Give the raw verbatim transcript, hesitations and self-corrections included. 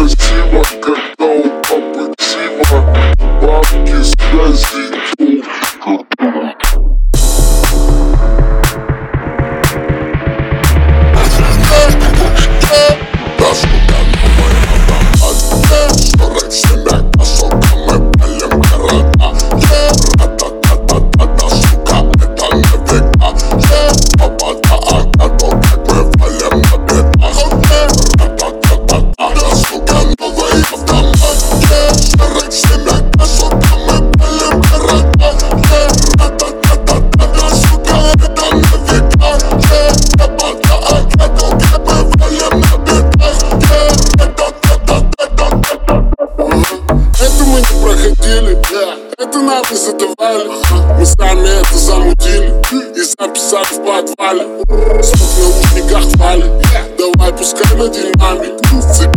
красиво, когда у папы ксива, бабки, связи, это нам не задавали, мы сами это замутили и записали в подвале. Звук в наушниках валит, давай пускай на динамик.